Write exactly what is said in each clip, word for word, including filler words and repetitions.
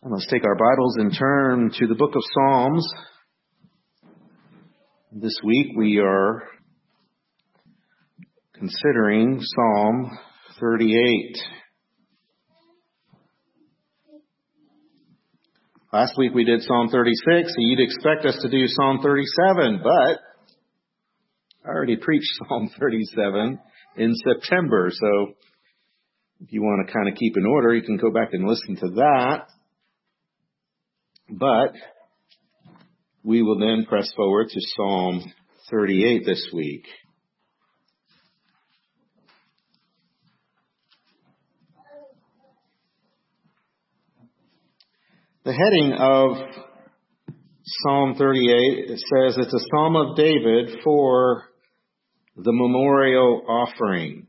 Let's take our Bibles and turn to the book of Psalms. This week we are considering Psalm thirty-eight. Last week we did Psalm thirty-six, so you'd expect us to do Psalm thirty-seven, but I already preached Psalm thirty-seven in September, so if you want to kind of keep in order, you can go back and listen to that. But we will then press forward to Psalm thirty-eight this week. The heading of Psalm thirty-eight says it's a Psalm of David for the memorial offering.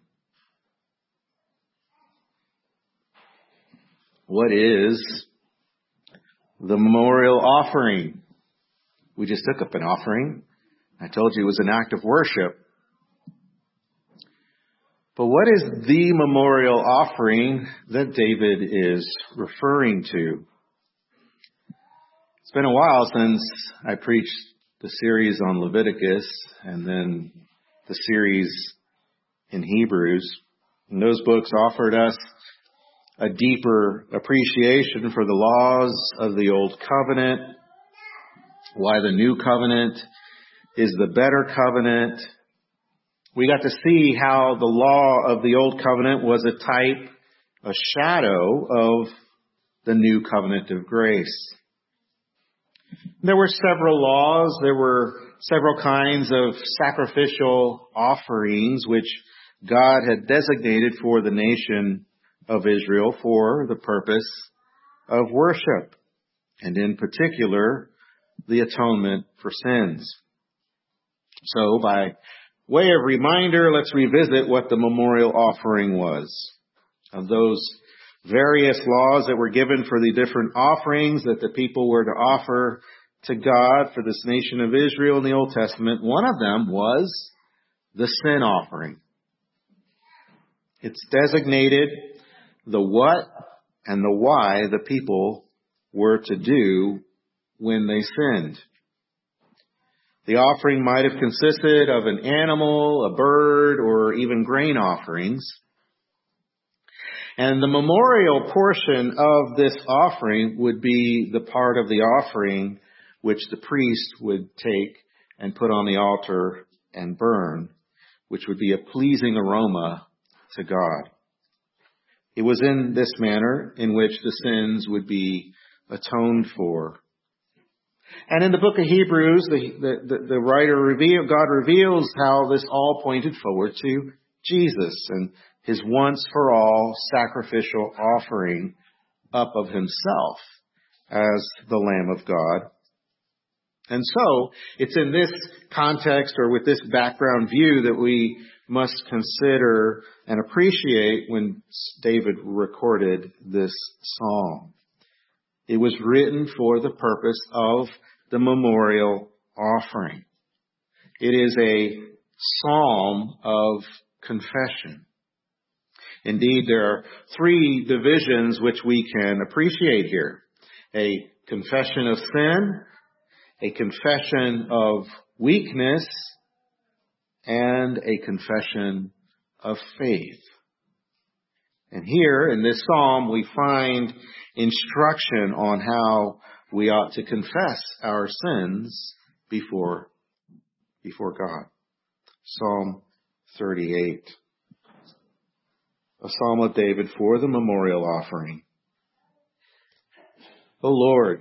What is the memorial offering? We just took up an offering. I told you it was an act of worship. But what is the memorial offering that David is referring to? It's been a while since I preached the series on Leviticus and then the series in Hebrews. And those books offered us a deeper appreciation for the laws of the Old Covenant, why the New Covenant is the better covenant. We got to see how the law of the Old Covenant was a type, a shadow of the New Covenant of grace. There were several laws. There were several kinds of sacrificial offerings which God had designated for the nation of Israel for the purpose of worship, and in particular, the atonement for sins. So, by way of reminder, let's revisit what the memorial offering was. Of those various laws that were given for the different offerings that the people were to offer to God for this nation of Israel in the Old Testament, one of them was the sin offering. It's designated the what and the why the people were to do when they sinned. The offering might have consisted of an animal, a bird, or even grain offerings. And the memorial portion of this offering would be the part of the offering which the priest would take and put on the altar and burn, which would be a pleasing aroma to God. It was in this manner in which the sins would be atoned for. And in the book of Hebrews, the, the, the, the writer reveal, God reveals how this all pointed forward to Jesus and his once for all sacrificial offering up of himself as the Lamb of God. And so, it's in this context or with this background view that we must consider and appreciate when David recorded this psalm. It was written for the purpose of the memorial offering. It is a psalm of confession. Indeed, there are three divisions which we can appreciate here. A confession of sin, a confession of weakness, and a confession of faith. And here in this psalm we find instruction on how we ought to confess our sins before, before God. Psalm thirty-eight. A psalm of David for the memorial offering. O Lord,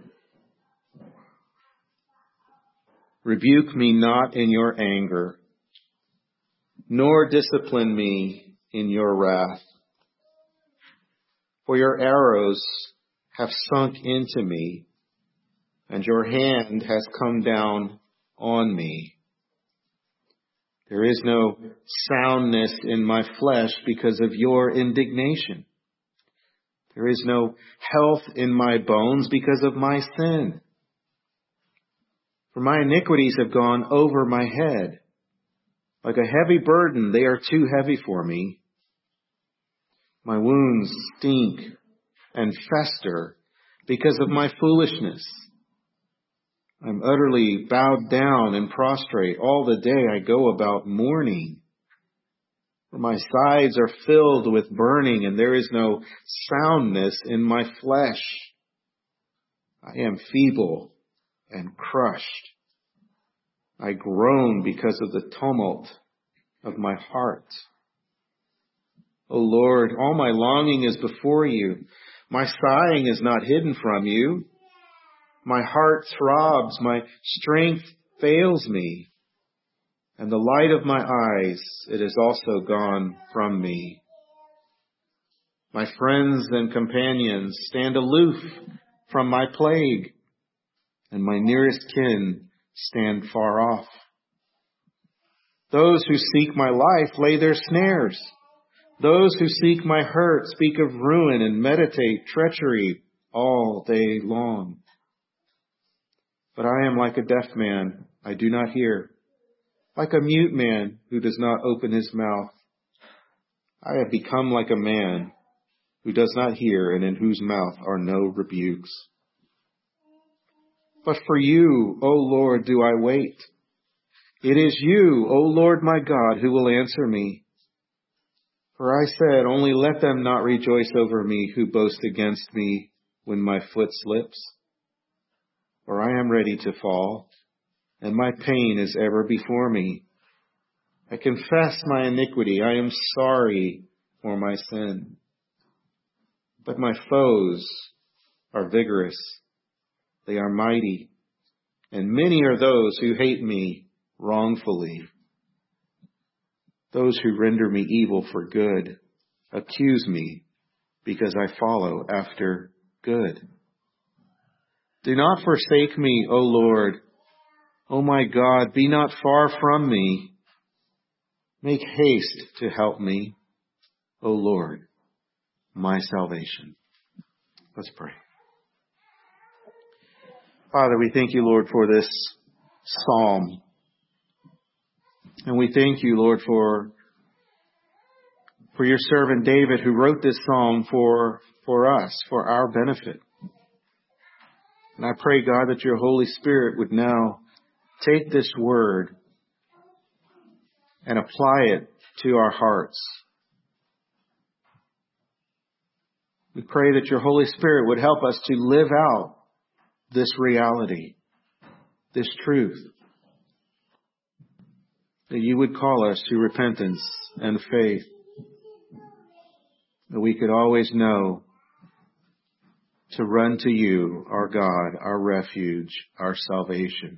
rebuke me not in your anger, nor discipline me in your wrath. For your arrows have sunk into me, and your hand has come down on me. There is no soundness in my flesh because of your indignation. There is no health in my bones because of my sin. For my iniquities have gone over my head. Like a heavy burden, they are too heavy for me. My wounds stink and fester, because of my foolishness. I'm utterly bowed down and prostrate. All the day I go about mourning. For my sides are filled with burning, and there is no soundness in my flesh. I am feeble and crushed. I groan because of the tumult of my heart. O Lord, all my longing is before you. My sighing is not hidden from you. My heart throbs, my strength fails me, and the light of my eyes, it is also gone from me. My friends and companions stand aloof from my plague, and my nearest kin stand far off. Those who seek my life lay their snares. Those who seek my hurt speak of ruin and meditate treachery all day long. But I am like a deaf man, I do not hear. Like a mute man who does not open his mouth. I have become like a man who does not hear and in whose mouth are no rebukes. But for you, O Lord, do I wait. It is you, O Lord my God, who will answer me. For I said, only let them not rejoice over me who boast against me when my foot slips. For I am ready to fall, and my pain is ever before me. I confess my iniquity. I am sorry for my sin. But my foes are vigorous. They are mighty, and many are those who hate me wrongfully. Those who render me evil for good accuse me because I follow after good. Do not forsake me, O Lord. O my God, be not far from me. Make haste to help me, O Lord, my salvation. Let's pray. Father, we thank you, Lord, for this psalm. And we thank you, Lord, for, for your servant David who wrote this psalm for, for us, for our benefit. And I pray, God, that your Holy Spirit would now take this word and apply it to our hearts. We pray that your Holy Spirit would help us to live out this reality, this truth, that you would call us to repentance and faith, that we could always know to run to you, our God, our refuge, our salvation.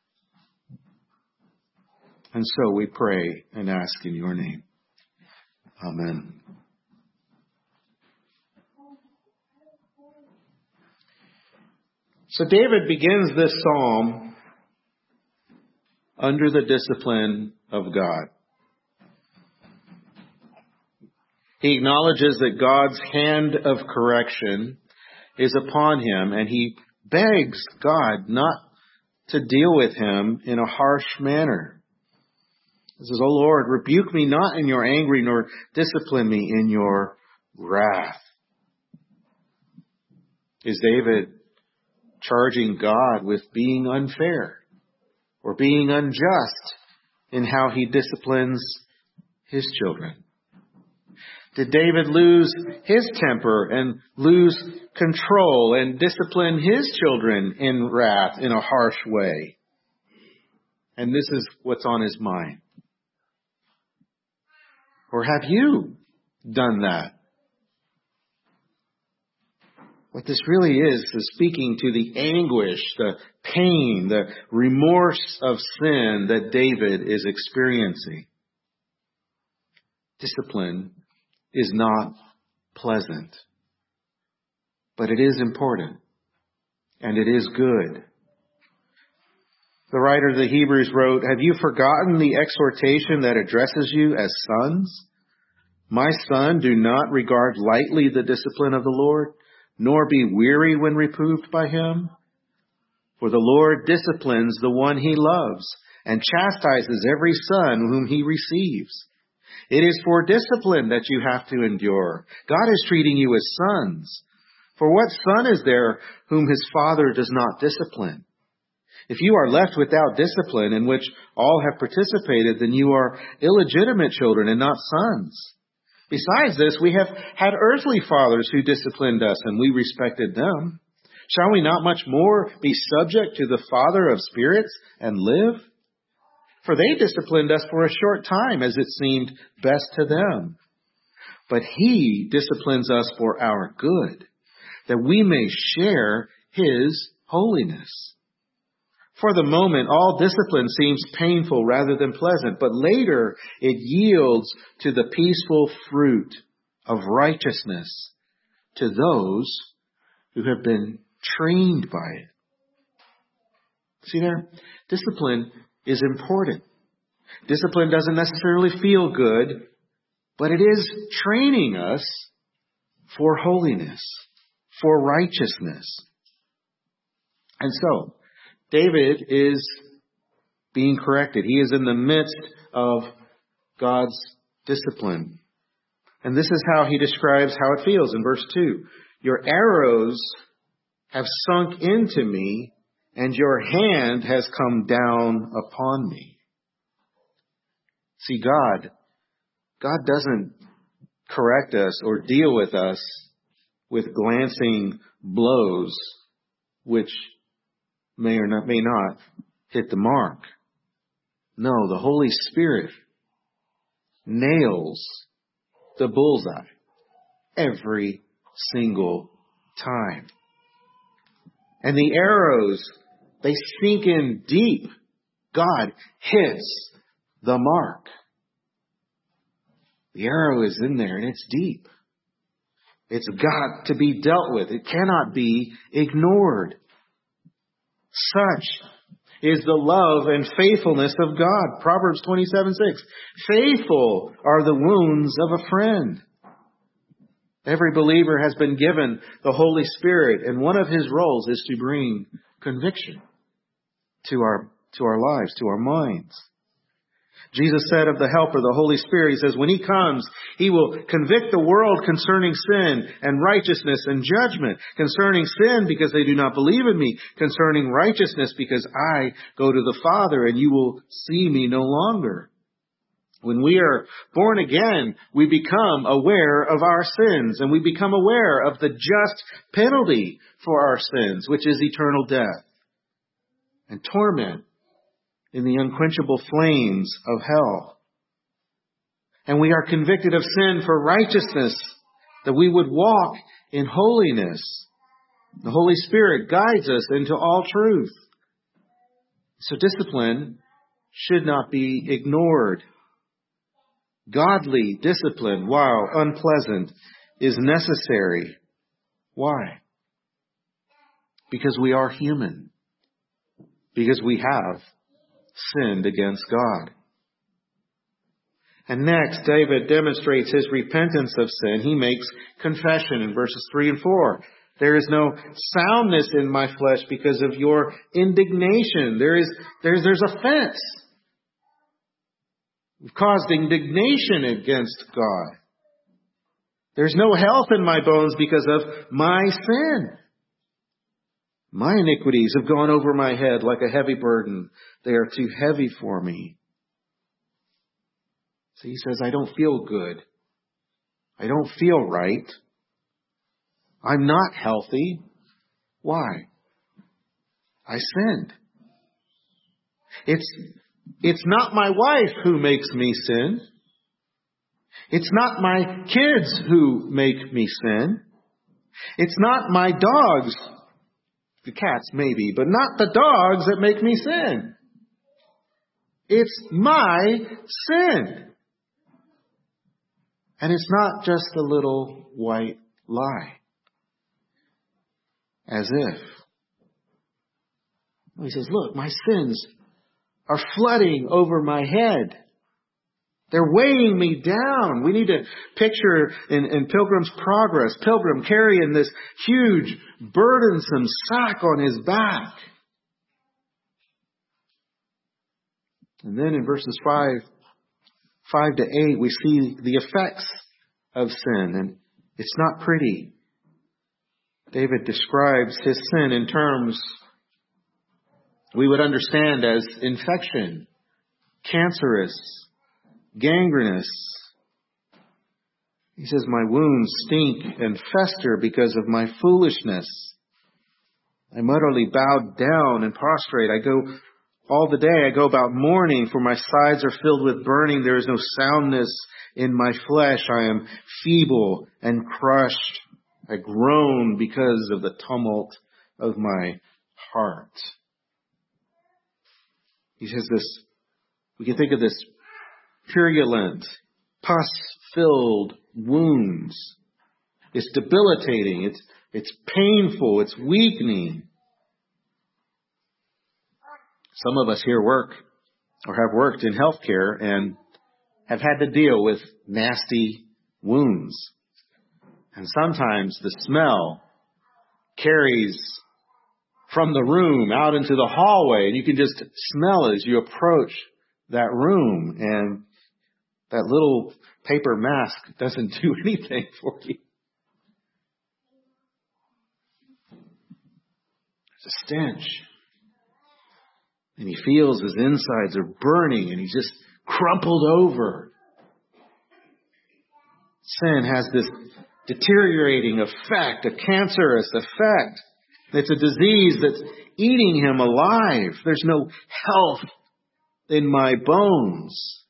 And so we pray and ask in your name. Amen. So David begins this psalm under the discipline of God. He acknowledges that God's hand of correction is upon him, and he begs God not to deal with him in a harsh manner. He says, O Lord, rebuke me not in your anger, nor discipline me in your wrath. Is David charging God with being unfair or being unjust in how he disciplines his children? Did David lose his temper and lose control and discipline his children in wrath in a harsh way? And this is what's on his mind. Or have you done that? What this really is, is speaking to the anguish, the pain, the remorse of sin that David is experiencing. Discipline is not pleasant, but it is important, and it is good. The writer of the Hebrews wrote, have you forgotten the exhortation that addresses you as sons? My son, do not regard lightly the discipline of the Lord, nor be weary when reproved by him. For the Lord disciplines the one he loves, and chastises every son whom he receives. It is for discipline that you have to endure. God is treating you as sons. For what son is there whom his father does not discipline? If you are left without discipline in which all have participated, then you are illegitimate children and not sons. Besides this, we have had earthly fathers who disciplined us, and we respected them. Shall we not much more be subject to the Father of spirits and live? For they disciplined us for a short time, as it seemed best to them. But he disciplines us for our good, that we may share his holiness. For the moment, all discipline seems painful rather than pleasant, but later it yields to the peaceful fruit of righteousness to those who have been trained by it. See there? Discipline is important. Discipline doesn't necessarily feel good, but it is training us for holiness, for righteousness. And so, David is being corrected. He is in the midst of God's discipline. And this is how he describes how it feels in verse two. Your arrows have sunk into me, and your hand has come down upon me. See, God, God doesn't correct us or deal with us with glancing blows, which may or not, may not hit the mark. No, the Holy Spirit nails the bullseye every single time. And the arrows, they sink in deep. God hits the mark. The arrow is in there and it's deep. It's got to be dealt with. It cannot be ignored. Such is the love and faithfulness of God. Proverbs twenty-seven six. Faithful are the wounds of a friend. Every believer has been given the Holy Spirit, and one of his roles is to bring conviction to our, to our lives, to our minds. Jesus said of the Helper, the Holy Spirit, he says, when he comes, he will convict the world concerning sin and righteousness and judgment. Concerning sin, because they do not believe in me. Concerning righteousness, because I go to the Father and you will see me no longer. When we are born again, we become aware of our sins, and we become aware of the just penalty for our sins, which is eternal death and torment in the unquenchable flames of hell. And we are convicted of sin for righteousness, that we would walk in holiness. The Holy Spirit guides us into all truth. So discipline should not be ignored. Godly discipline, while unpleasant, is necessary. Why? Because we are human. Because we have sinned against God. And next, David demonstrates his repentance of sin. He makes confession in verses three and four. There is no soundness in my flesh because of your indignation. There is, there's, there's offense. You've caused indignation against God. There's no health in my bones because of my sin. My iniquities have gone over my head like a heavy burden. They are too heavy for me. So he says, I don't feel good. I don't feel right. I'm not healthy. Why? I sinned. It's, it's not my wife who makes me sin. It's not my kids who make me sin. It's not my dogs. The cats maybe, but not the dogs that make me sin. It's my sin. And it's not just a little white lie. As if. He says, look, my sins are flooding over my head. They're weighing me down. We need to picture in, in Pilgrim's Progress, Pilgrim carrying this huge, burdensome sack on his back. And then in verses five, five to eight, we see the effects of sin. And it's not pretty. David describes his sin in terms we would understand as infection, cancerous, gangrenous. He says, my wounds stink and fester because of my foolishness. I'm utterly bowed down and prostrate. I go all the day, I go about mourning, for my sides are filled with burning. There is no soundness in my flesh. I am feeble and crushed. I groan because of the tumult of my heart. He says this, we can think of this purulent, pus-filled wounds. It's debilitating. It's, it's painful. It's weakening. Some of us here work or have worked in healthcare and have had to deal with nasty wounds. And sometimes the smell carries from the room out into the hallway, and you can just smell it as you approach that room, and that little paper mask doesn't do anything for you. There's a stench. And he feels his insides are burning, and he's just crumpled over. Sin has this deteriorating effect, a cancerous effect. It's a disease that's eating him alive. There's no health in my bones.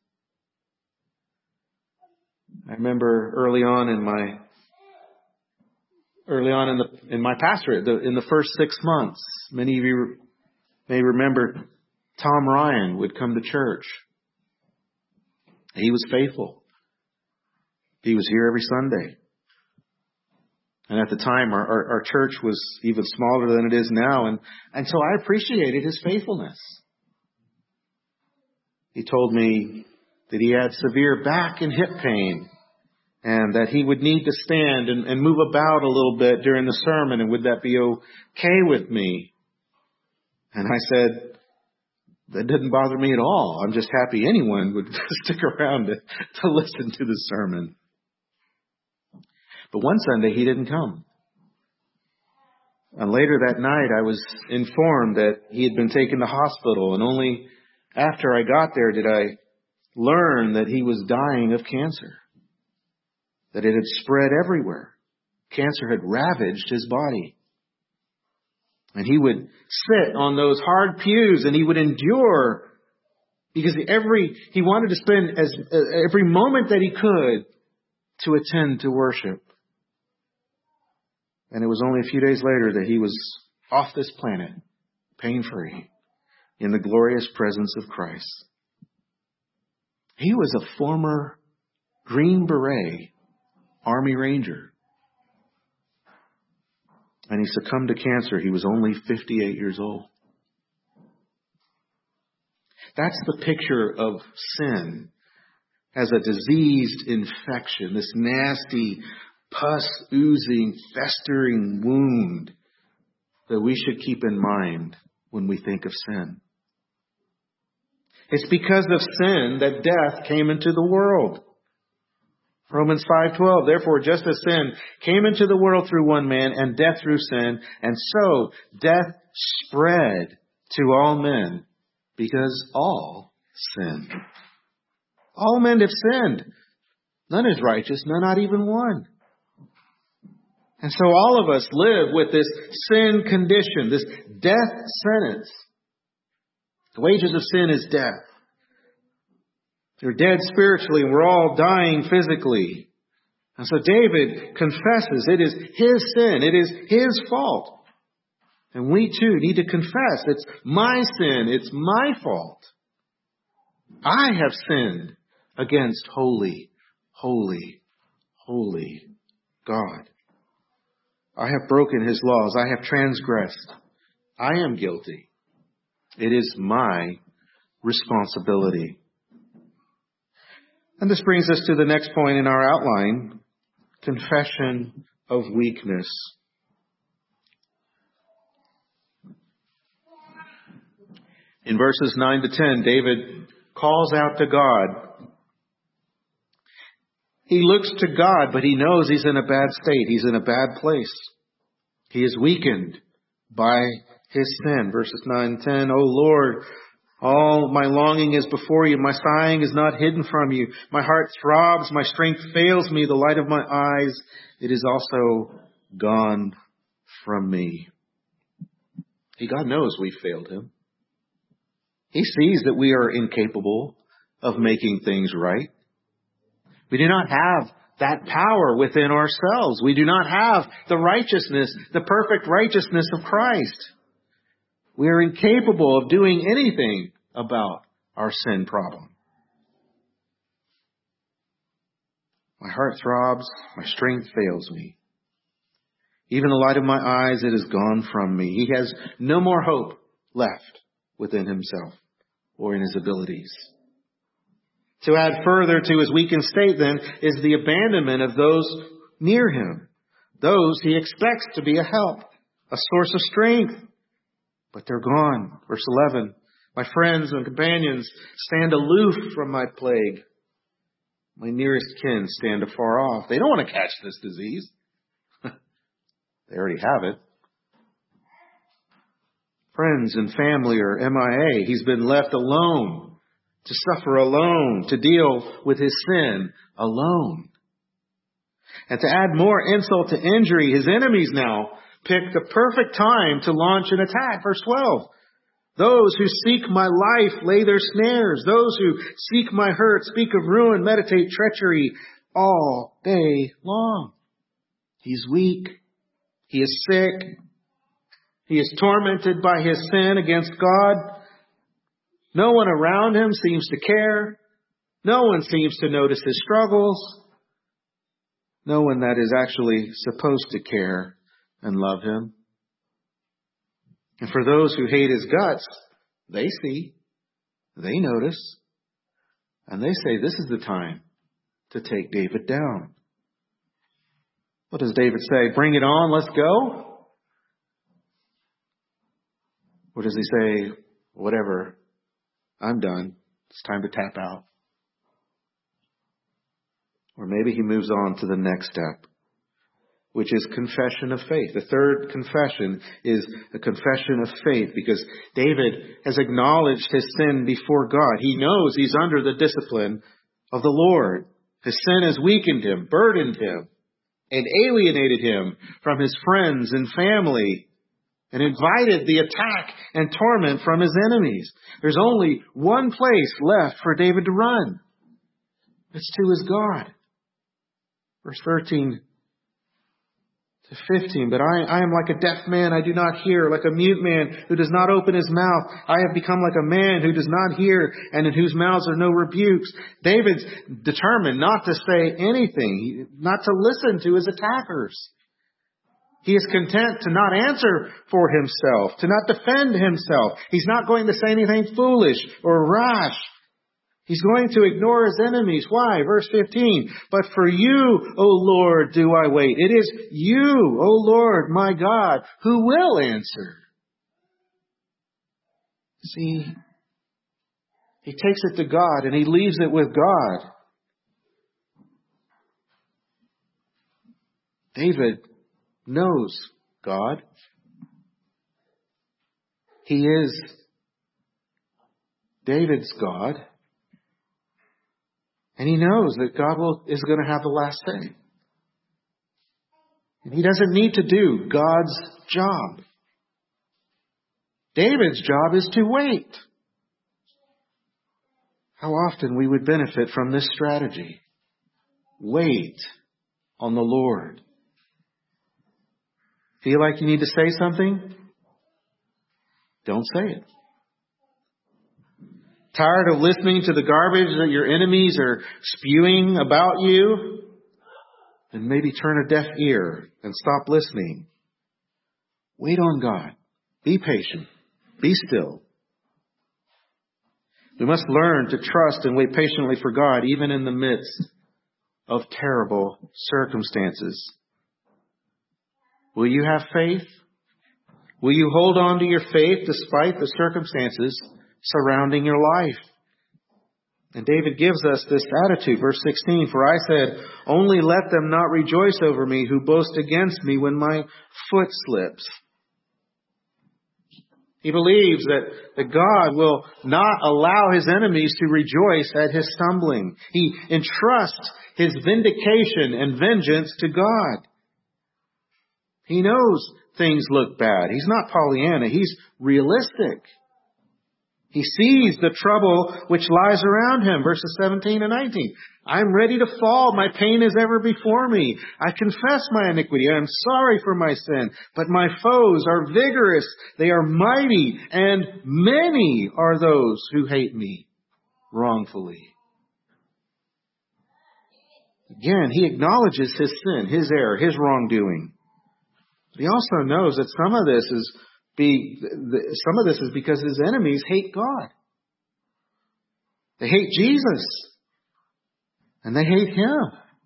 I remember early on in my early on in the in my pastorate, the, in the first six months, many of you may remember Tom Ryan would come to church. He was faithful. He was here every Sunday. And at the time, our, our, our church was even smaller than it is now. And, and so I appreciated his faithfulness. He told me that he had severe back and hip pain, and that he would need to stand and, and move about a little bit during the sermon. And would that be okay with me? And I said, that didn't bother me at all. I'm just happy anyone would stick around to, to listen to the sermon. But one Sunday he didn't come. And later that night I was informed that he had been taken to hospital, and only after I got there did I learn that he was dying of cancer. That it had spread everywhere. Cancer had ravaged his body. And he would sit on those hard pews and he would endure, because every he wanted to spend as every moment that he could to attend to worship. And it was only a few days later that he was off this planet, pain-free, in the glorious presence of Christ. He was a former Green Beret Army Ranger. And he succumbed to cancer. He was only fifty-eight years old. That's the picture of sin as a diseased infection, this nasty, pus-oozing, festering wound that we should keep in mind when we think of sin. It's because of sin that death came into the world. Romans five twelve, therefore, just as sin came into the world through one man, and death through sin, and so death spread to all men, because all sinned. All men have sinned. None is righteous, no, not even one. And so all of us live with this sin condition, this death sentence. The wages of sin is death. You're dead spiritually, and we're all dying physically. And so David confesses it is his sin. It is his fault. And we too need to confess it's my sin. It's my fault. I have sinned against holy, holy, holy God. I have broken his laws. I have transgressed. I am guilty. It is my responsibility. And this brings us to the next point in our outline, confession of weakness. In verses nine to ten, David calls out to God. He looks to God, but he knows he's in a bad state. He's in a bad place. He is weakened by his sin. Verses nine and ten, O Lord, all my longing is before you. My sighing is not hidden from you. My heart throbs. My strength fails me. The light of my eyes, it is also gone from me. See, God knows we failed him. He sees that we are incapable of making things right. We do not have that power within ourselves. We do not have the righteousness, the perfect righteousness of Christ. We are incapable of doing anything about our sin problem. My heart throbs, my strength fails me. Even the light of my eyes, it is gone from me. He has no more hope left within himself or in his abilities. To add further to his weakened state, then, is the abandonment of those near him, those he expects to be a help, a source of strength. But they're gone. Verse eleven, my friends and companions stand aloof from my plague. My nearest kin stand afar off. They don't want to catch this disease. They already have it. Friends and family are M I A. He's been left alone, to suffer alone, to deal with his sin alone. And to add more insult to injury, his enemies now pick the perfect time to launch an attack. Verse twelve. Those who seek my life lay their snares. Those who seek my hurt speak of ruin, meditate treachery all day long. He's weak. He is sick. He is tormented by his sin against God. No one around him seems to care. No one seems to notice his struggles. No one that is actually supposed to care and love him. And for those who hate his guts, they see, they notice, and they say, this is the time to take David down. What does David say? Bring it on, let's go? Or does he say, whatever, I'm done, it's time to tap out? Or maybe he moves on to the next step, which is confession of faith. The third confession is a confession of faith because David has acknowledged his sin before God. He knows he's under the discipline of the Lord. His sin has weakened him, burdened him, and alienated him from his friends and family, and invited the attack and torment from his enemies. There's only one place left for David to run. It's to his God. Verse thirteen to fifteen, but I, I am like a deaf man, I do not hear, like a mute man who does not open his mouth. I have become like a man who does not hear and in whose mouths are no rebukes. David's determined not to say anything, not to listen to his attackers. He is content to not answer for himself, to not defend himself. He's not going to say anything foolish or rash. He's going to ignore his enemies. Why? Verse fifteen. But for you, O Lord, do I wait. It is you, O Lord, my God, who will answer. See, he takes it to God and he leaves it with God. David knows God. He is David's God. And he knows that God will, is going to have the last say. And he doesn't need to do God's job. David's job is to wait. How often we would benefit from this strategy. Wait on the Lord. Feel like you need to say something? Don't say it. Tired of listening to the garbage that your enemies are spewing about you? Then maybe turn a deaf ear and stop listening. Wait on God. Be patient. Be still. We must learn to trust and wait patiently for God, even in the midst of terrible circumstances. Will you have faith? Will you hold on to your faith despite the circumstances surrounding your life? And David gives us this attitude. Verse sixteen, for I said, only let them not rejoice over me who boast against me when my foot slips. He believes that, that God will not allow his enemies to rejoice at his stumbling. He entrusts his vindication and vengeance to God. He knows things look bad. He's not Pollyanna. He's realistic. He sees the trouble which lies around him. Verses seventeen and nineteen. I'm ready to fall. My pain is ever before me. I confess my iniquity. I am sorry for my sin. But my foes are vigorous. They are mighty. And many are those who hate me wrongfully. Again, he acknowledges his sin, his error, his wrongdoing. But he also knows that some of this is Be, some of this is because his enemies hate God. They hate Jesus. And they hate him.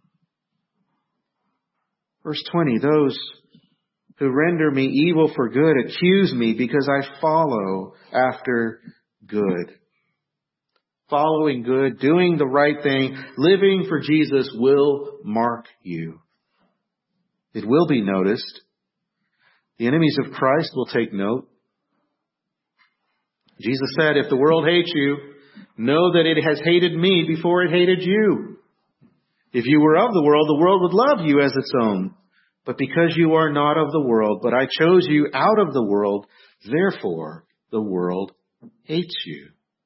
Verse twenty, those who render me evil for good accuse me because I follow after good. Following good, doing the right thing, living for Jesus will mark you. It will be noticed. The enemies of Christ will take note. Jesus said, if the world hates you, know that it has hated me before it hated you. If you were of the world, the world would love you as its own. But because you are not of the world, but I chose you out of the world, therefore the world hates you.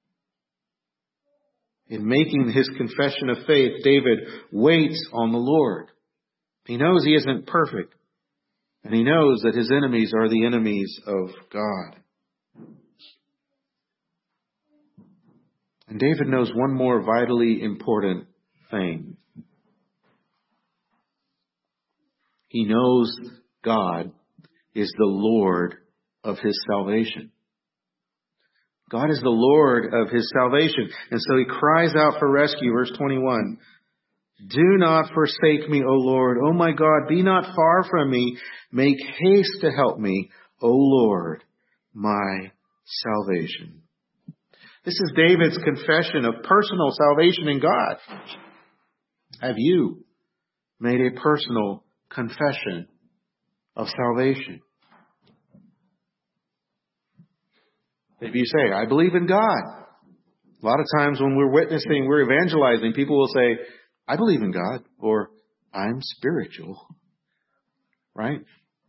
In making his confession of faith, David waits on the Lord. He knows he isn't perfect. And he knows that his enemies are the enemies of God. And David knows one more vitally important thing. He knows God is the Lord of his salvation. God is the Lord of his salvation. And so he cries out for rescue. Verse twenty-one. Do not forsake me, O Lord. O my God, be not far from me. Make haste to help me, O Lord, my salvation. This is David's confession of personal salvation in God. Have you made a personal confession of salvation? If you say, I believe in God. A lot of times when we're witnessing, we're evangelizing, people will say, I believe in God, or I'm spiritual. Right?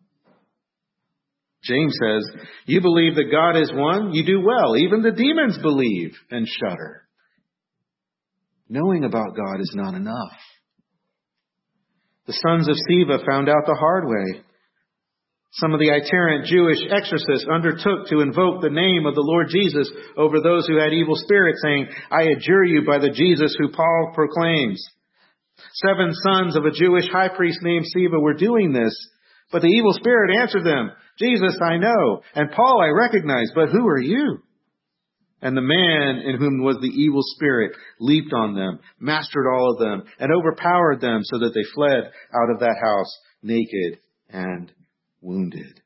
James says, you believe that God is one, you do well. Even the demons believe and shudder. Knowing about God is not enough. The sons of Sceva found out the hard way. Some of the itinerant Jewish exorcists undertook to invoke the name of the Lord Jesus over those who had evil spirits, saying, I adjure you by the Jesus who Paul proclaims. Seven sons of a Jewish high priest named Sceva were doing this, but the evil spirit answered them, Jesus I know, and Paul I recognize, but who are you? And the man in whom was the evil spirit leaped on them, mastered all of them, and overpowered them so that they fled out of that house naked and wounded.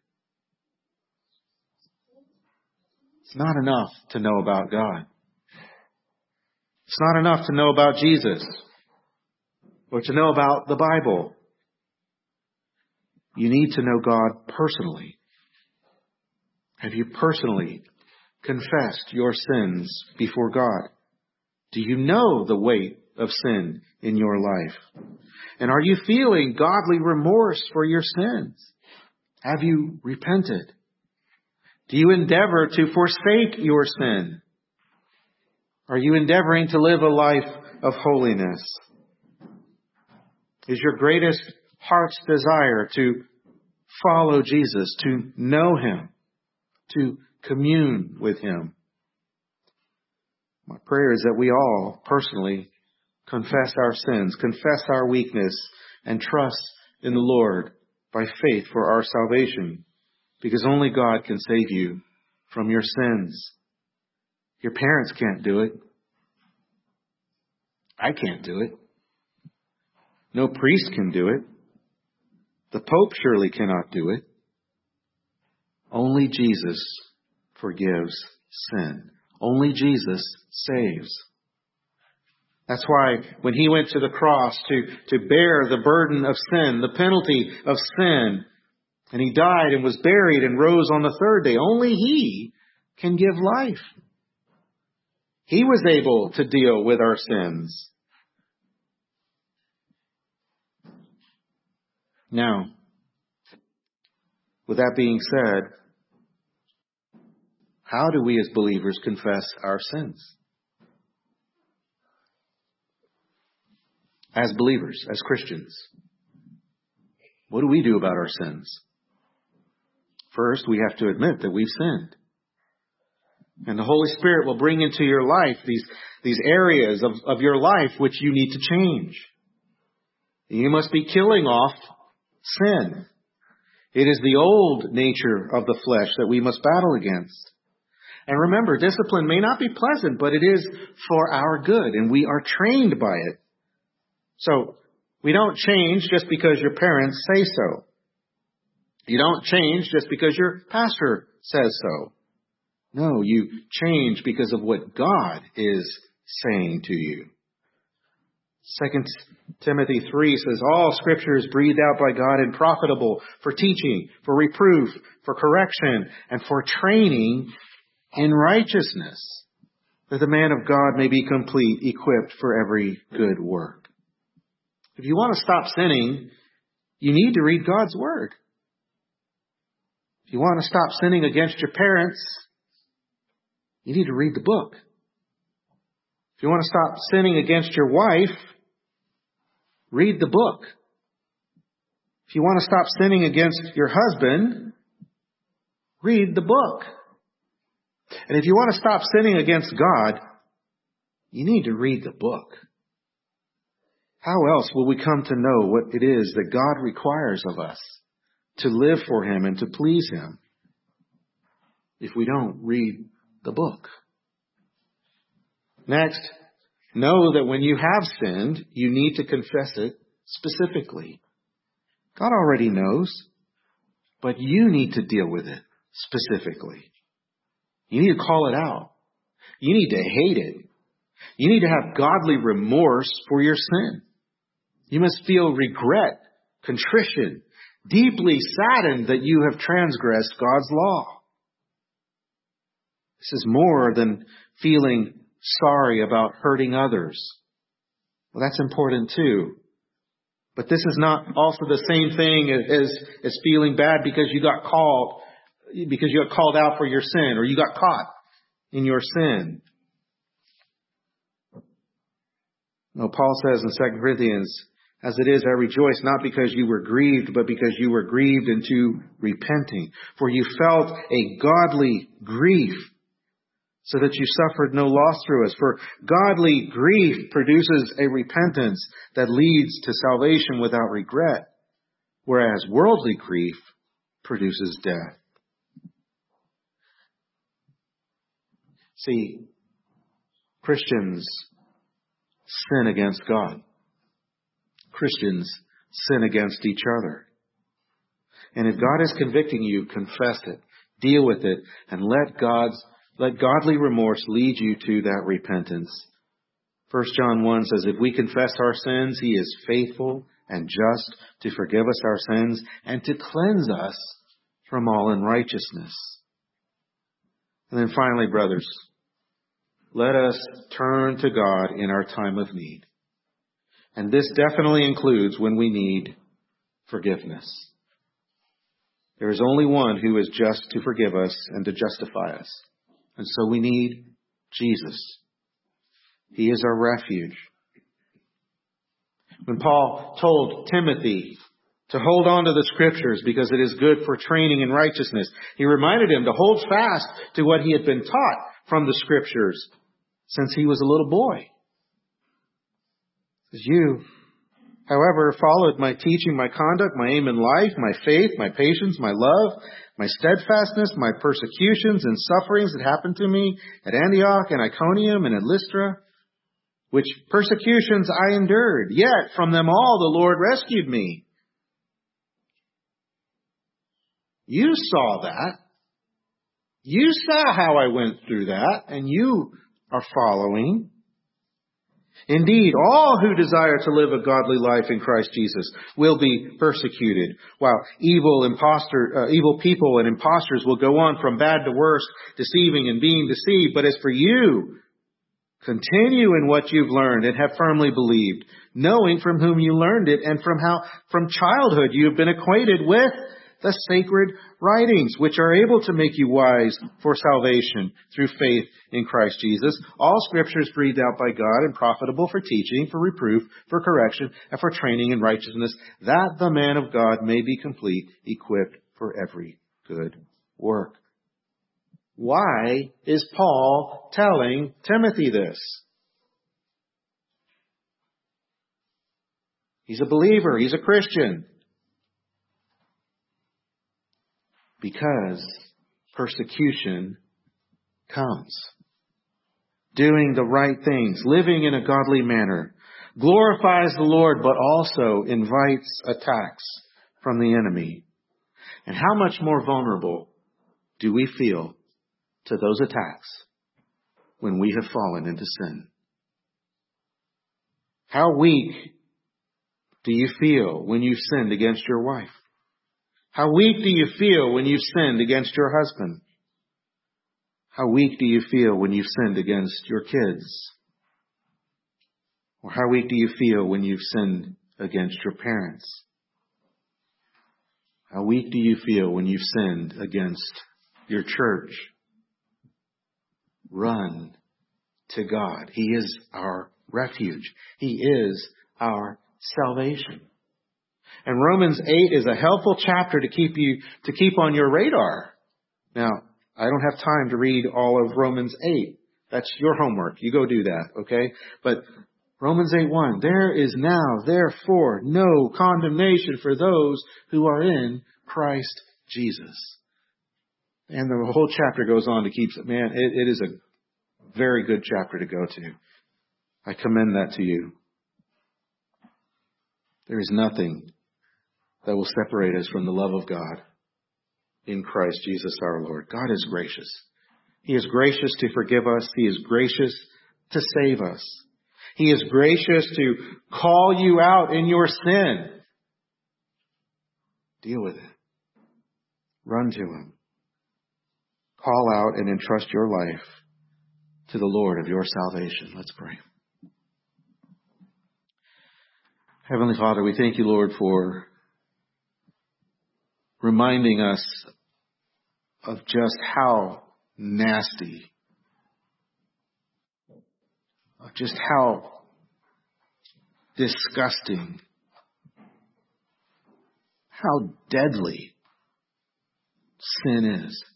It's not enough to know about God. It's not enough to know about Jesus or to know about the Bible. You need to know God personally. Have you personally confessed your sins before God? Do you know the weight of sin in your life? And are you feeling godly remorse for your sins? Have you repented? Do you endeavor to forsake your sin? Are you endeavoring to live a life of holiness? Is your greatest heart's desire to follow Jesus, to know Him, to commune with Him? My prayer is that we all personally confess our sins, confess our weakness, and trust in the Lord by faith for our salvation, because only God can save you from your sins. Your parents can't do it. I can't do it. No priest can do it. The Pope surely cannot do it. Only Jesus forgives sin. Only Jesus saves. That's why when he went to the cross to, to bear the burden of sin, the penalty of sin, and he died and was buried and rose on the third day, only he can give life. He was able to deal with our sins. Now, with that being said, how do we as believers confess our sins? As believers, as Christians, what do we do about our sins? First, we have to admit that we've sinned. And the Holy Spirit will bring into your life these, these areas of, of your life which you need to change. You must be killing off sin. It is the old nature of the flesh that we must battle against. And remember, discipline may not be pleasant, but it is for our good, and we are trained by it. So, we don't change just because your parents say so. You don't change just because your pastor says so. No, you change because of what God is saying to you. Second Timothy three says, all Scripture is breathed out by God and profitable for teaching, for reproof, for correction, and for training in righteousness, that the man of God may be complete, equipped for every good work. If you want to stop sinning, you need to read God's Word. If you want to stop sinning against your parents, you need to read the book. If you want to stop sinning against your wife, read the book. If you want to stop sinning against your husband, read the book. And if you want to stop sinning against God, you need to read the book. How else will we come to know what it is that God requires of us to live for Him and to please Him if we don't read the book? Next, know that when you have sinned, you need to confess it specifically. God already knows, but you need to deal with it specifically. You need to call it out. You need to hate it. You need to have godly remorse for your sin. You must feel regret, contrition, deeply saddened that you have transgressed God's law. This is more than feeling sorry about hurting others. Well, that's important too. But this is not also the same thing as, as feeling bad because you got called, because you got called out for your sin or you got caught in your sin. No, Paul says in Second Corinthians, as it is, I rejoice not because you were grieved, but because you were grieved into repenting. For you felt a godly grief, so that you suffered no loss through us. For godly grief produces a repentance that leads to salvation without regret, whereas worldly grief produces death. See, Christians sin against God. Christians sin against each other. And if God is convicting you, confess it, deal with it, and let God's let godly remorse lead you to that repentance. First John one says, if we confess our sins, He is faithful and just to forgive us our sins and to cleanse us from all unrighteousness. And then finally, brothers, let us turn to God in our time of need. And this definitely includes when we need forgiveness. There is only one who is just to forgive us and to justify us. And so we need Jesus. He is our refuge. When Paul told Timothy to hold on to the Scriptures because it is good for training in righteousness, he reminded him to hold fast to what he had been taught from the Scriptures since he was a little boy. You, however, followed my teaching, my conduct, my aim in life, my faith, my patience, my love, my steadfastness, my persecutions and sufferings that happened to me at Antioch and Iconium and at Lystra, which persecutions I endured, yet from them all the Lord rescued me. You saw that. You saw how I went through that, and you are following. Indeed, all who desire to live a godly life in Christ Jesus will be persecuted, while evil impostor, uh, evil people and impostors will go on from bad to worse, deceiving and being deceived. But as for you, continue in what you've learned and have firmly believed, knowing from whom you learned it and from how from childhood you have been acquainted with the sacred writings, which are able to make you wise for salvation through faith in Christ Jesus. All Scripture is breathed out by God and profitable for teaching, for reproof, for correction, and for training in righteousness, that the man of God may be complete, equipped for every good work. Why is Paul telling Timothy this? He's a believer. He's a Christian. Because persecution comes. Doing the right things, living in a godly manner, glorifies the Lord, but also invites attacks from the enemy. And how much more vulnerable do we feel to those attacks when we have fallen into sin? How weak do you feel when you've sinned against your wife? How weak do you feel when you've sinned against your husband? How weak do you feel when you've sinned against your kids? Or how weak do you feel when you've sinned against your parents? How weak do you feel when you've sinned against your church? Run to God. He is our refuge. He is our salvation. And Romans eight is a helpful chapter to keep you, to keep on your radar. Now, I don't have time to read all of Romans eight. That's your homework. You go do that, okay? But Romans eight one, there is now, therefore, no condemnation for those who are in Christ Jesus. And the whole chapter goes on to keep, man, it, it is a very good chapter to go to. I commend that to you. There is nothing that will separate us from the love of God in Christ Jesus our Lord. God is gracious. He is gracious to forgive us. He is gracious to save us. He is gracious to call you out in your sin. Deal with it. Run to Him. Call out and entrust your life to the Lord of your salvation. Let's pray. Heavenly Father, we thank you, Lord, for reminding us of just how nasty, of just how disgusting, how deadly sin is.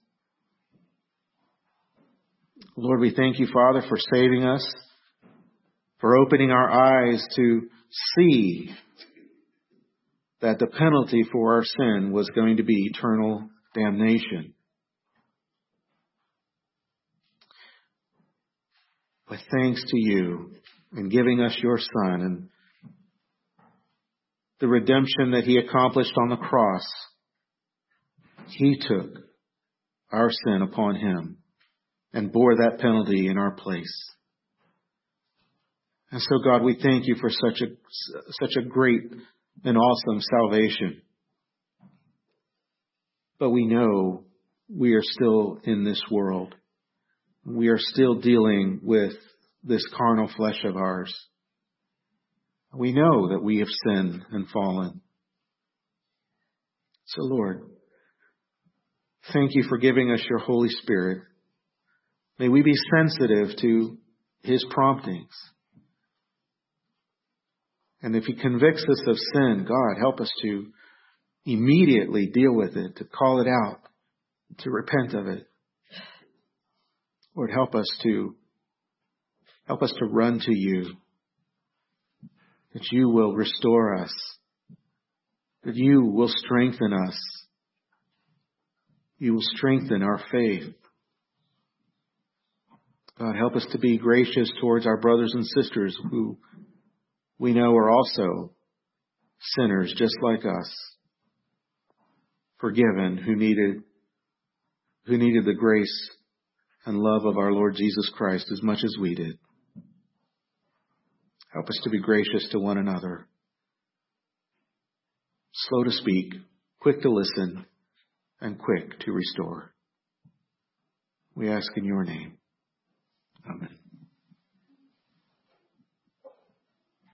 Lord, we thank you, Father, for saving us, for opening our eyes to see that the penalty for our sin was going to be eternal damnation. But thanks to you in giving us your Son and the redemption that He accomplished on the cross, He took our sin upon Him and bore that penalty in our place. And so, God, we thank you for such a such a great and awesome salvation. But we know we are still in this world. We are still dealing with this carnal flesh of ours. We know that we have sinned and fallen. So, Lord, thank you for giving us your Holy Spirit. May we be sensitive to His promptings. And if He convicts us of sin, God, help us to immediately deal with it, to call it out, to repent of it. Lord, help us to help us to run to you, that you will restore us, that you will strengthen us, you will strengthen our faith. God, help us to be gracious towards our brothers and sisters who we know are also sinners just like us, forgiven, who needed, who needed the grace and love of our Lord Jesus Christ as much as we did. Help us to be gracious to one another, slow to speak, quick to listen, and quick to restore. We ask in your name. Amen.